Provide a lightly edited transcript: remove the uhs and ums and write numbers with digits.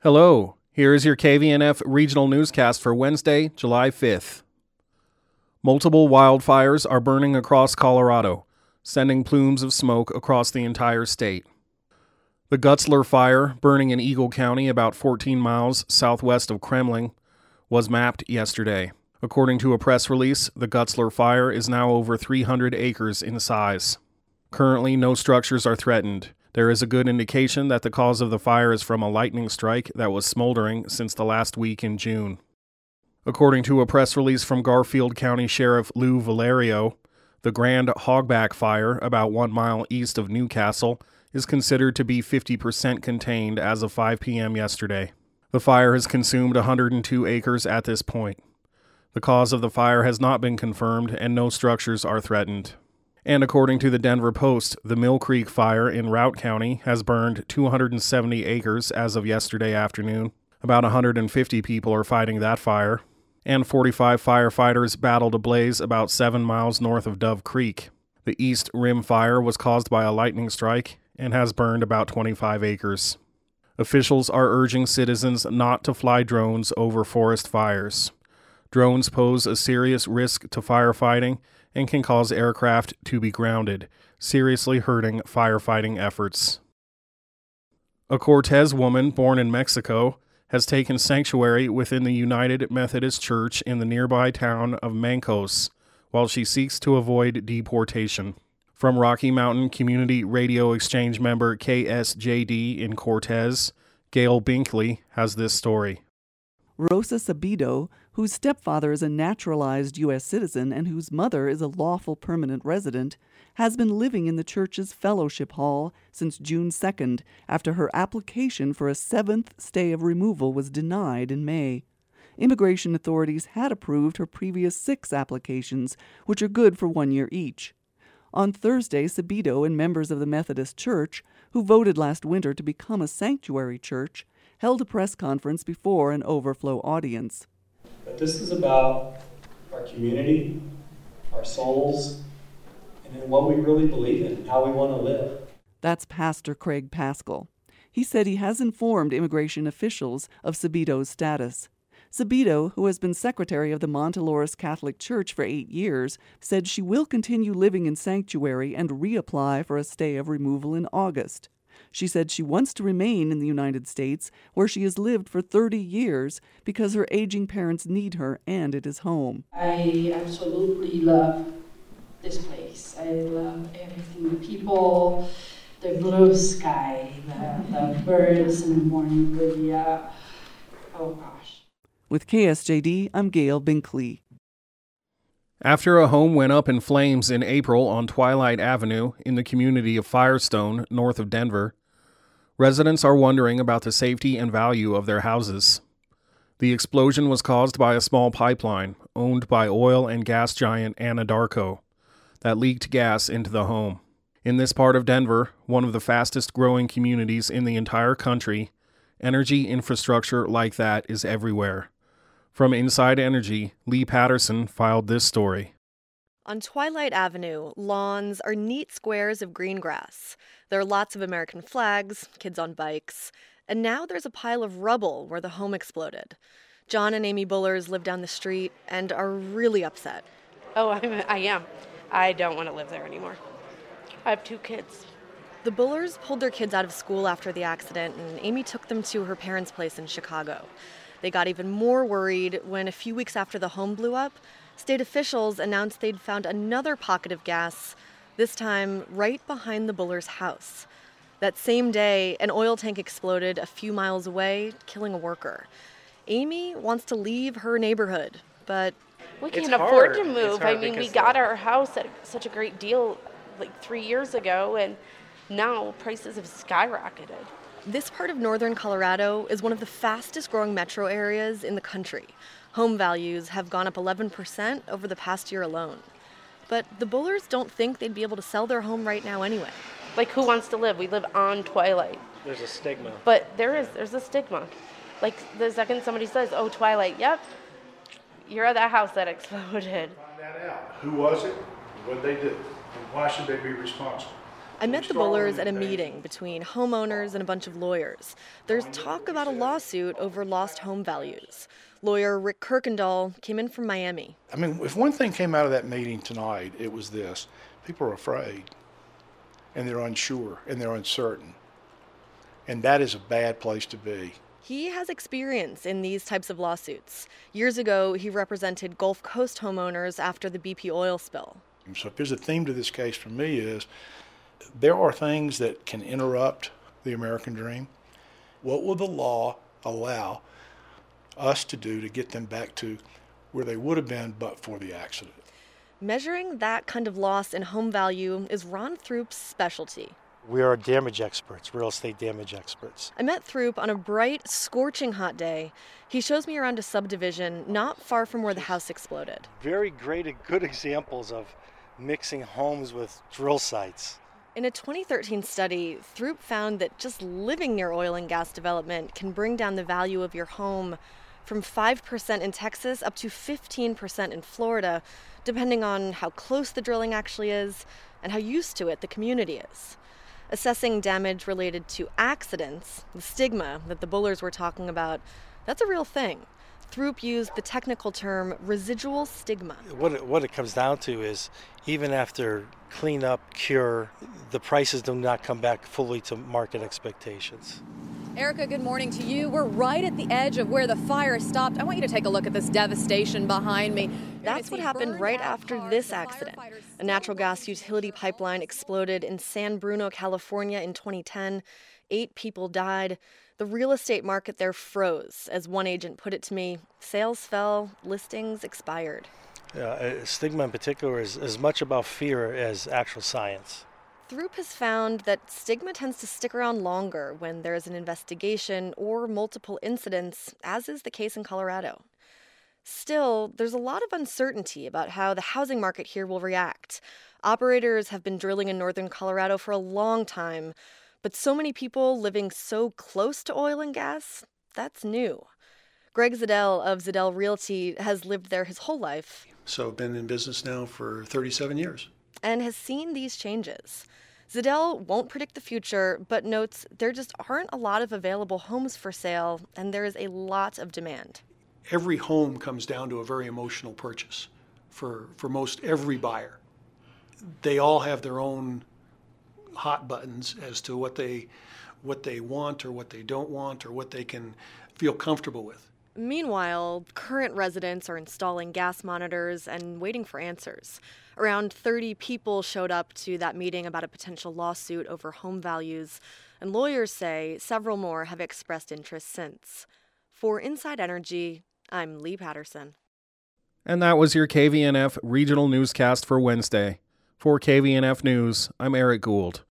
Hello, here is your KVNF regional newscast for Wednesday, July 5th. Multiple wildfires are burning across Colorado, sending plumes of smoke across the entire state. The Gutzler Fire, burning in Eagle County about 14 miles southwest of Kremling, was mapped yesterday. According to a press release, the Gutzler Fire is now over 300 acres in size. Currently, no structures are threatened. There is a good indication that the cause of the fire is from a lightning strike that was smoldering since the last week in June. According to a press release from Garfield County Sheriff Lou Valerio, the Grand Hogback Fire, about 1 mile east of Newcastle, is considered to be 50% contained as of 5 p.m. yesterday. The fire has consumed 102 acres at this point. The cause of the fire has not been confirmed and no structures are threatened. And according to the Denver Post, the Mill Creek Fire in Routt County has burned 270 acres as of yesterday afternoon. About 150 people are fighting that fire, and 45 firefighters battled a blaze about 7 miles north of Dove Creek. The East Rim Fire was caused by a lightning strike and has burned about 25 acres. Officials are urging citizens not to fly drones over forest fires. Drones pose a serious risk to firefighting and can cause aircraft to be grounded, seriously hurting firefighting efforts. A Cortez woman born in Mexico has taken sanctuary within the United Methodist Church in the nearby town of Mancos while she seeks to avoid deportation. From Rocky Mountain Community Radio Exchange member KSJD in Cortez, Gail Binkley has this story. Rosa Sabido, whose stepfather is a naturalized U.S. citizen and whose mother is a lawful permanent resident, has been living in the church's fellowship hall since June 2nd after her application for a 7th stay of removal was denied in May. Immigration authorities had approved her previous 6 applications, which are good for 1 year each. On Thursday, Sabido and members of the Methodist Church, who voted last winter to become a sanctuary church, held a press conference before an overflow audience. But this is about our community, our souls, and what we really believe in, how we want to live. That's Pastor Craig Pascal. He said he has informed immigration officials of Sabido's status. Sabido, who has been secretary of the Montelores Catholic Church for 8 years, said she will continue living in sanctuary and reapply for a stay of removal in August. She said she wants to remain in the United States, where she has lived for 30 years, because her aging parents need her and it is home. I absolutely love this place. I love everything, the people, the blue sky, the birds in the morning, oh gosh. With KSJD, I'm Gail Binkley. After a home went up in flames in April on Twilight Avenue in the community of Firestone, north of Denver, residents are wondering about the safety and value of their houses. The explosion was caused by a small pipeline owned by oil and gas giant Anadarko that leaked gas into the home. In this part of Denver, one of the fastest growing communities in the entire country, energy infrastructure like that is everywhere. From Inside Energy, Lee Patterson filed this story. On Twilight Avenue, lawns are neat squares of green grass. There are lots of American flags, kids on bikes, and now there's a pile of rubble where the home exploded. John and Amy Bullers live down the street and are really upset. Oh, I am. I don't want to live there anymore. I have 2 kids. The Bullers pulled their kids out of school after the accident, and Amy took them to her parents' place in Chicago. They got even more worried when, a few weeks after the home blew up, state officials announced they'd found another pocket of gas, this time right behind the Bullers' house. That same day, an oil tank exploded a few miles away, killing a worker. Amy wants to leave her neighborhood, but we can't afford to move. I mean, we got our house at such a great deal like 3 years ago, and now prices have skyrocketed. This part of northern Colorado is one of the fastest growing metro areas in the country. Home values have gone up 11% over the past year alone. But the Bullers don't think they'd be able to sell their home right now anyway. Like, who wants to live? We live on Twilight. There's a stigma. But there's a stigma. Like, the second somebody says, oh, Twilight, yep, you're at that house that exploded. Find that out. Who was it? What did they do? And why should they be responsible? I met the Bullers at a meeting between homeowners and a bunch of lawyers. There's talk about a lawsuit over lost home values. Lawyer Rick Kirkendall came in from Miami. I mean, if one thing came out of that meeting tonight, it was this. People are afraid, and they're unsure, and they're uncertain. And that is a bad place to be. He has experience in these types of lawsuits. Years ago, he represented Gulf Coast homeowners after the BP oil spill. So if there's a theme to this case for me is there are things that can interrupt the American dream. What will the law allow us to do to get them back to where they would have been but for the accident? Measuring that kind of loss in home value is Ron Throop's specialty. We are damage experts, real estate damage experts. I met Throop on a bright, scorching hot day. He shows me around a subdivision not far from where the house exploded. Very good examples of mixing homes with drill sites. In a 2013 study, Throop found that just living near oil and gas development can bring down the value of your home from 5% in Texas up to 15% in Florida, depending on how close the drilling actually is and how used to it the community is. Assessing damage related to accidents, the stigma that the Bullers were talking about, that's a real thing. Throop used the technical term residual stigma. What it comes down to is even after cleanup, cure, the prices do not come back fully to market expectations. Erica, good morning to you. We're right at the edge of where the fire stopped. I want you to take a look at this devastation behind me. That's what happened right after this accident. A natural gas utility pipeline exploded in San Bruno, California in 2010. 8 people died. The real estate market there froze. As one agent put it to me, sales fell, listings expired. Stigma in particular is as much about fear as actual science. Throop has found that stigma tends to stick around longer when there is an investigation or multiple incidents, as is the case in Colorado. Still, there's a lot of uncertainty about how the housing market here will react. Operators have been drilling in northern Colorado for a long time, but so many people living so close to oil and gas, that's new. Greg Zedell of Zedell Realty has lived there his whole life. So I've been in business now for 37 years. And has seen these changes. Zedell won't predict the future, but notes there just aren't a lot of available homes for sale, and there is a lot of demand. Every home comes down to a very emotional purchase for most every buyer. They all have their own hot buttons as to what they want or what they don't want or what they can feel comfortable with. Meanwhile, current residents are installing gas monitors and waiting for answers. Around 30 people showed up to that meeting about a potential lawsuit over home values, and lawyers say several more have expressed interest since. For Inside Energy, I'm Lee Patterson. And that was your KVNF Regional Newscast for Wednesday. For KVNF News, I'm Eric Gould.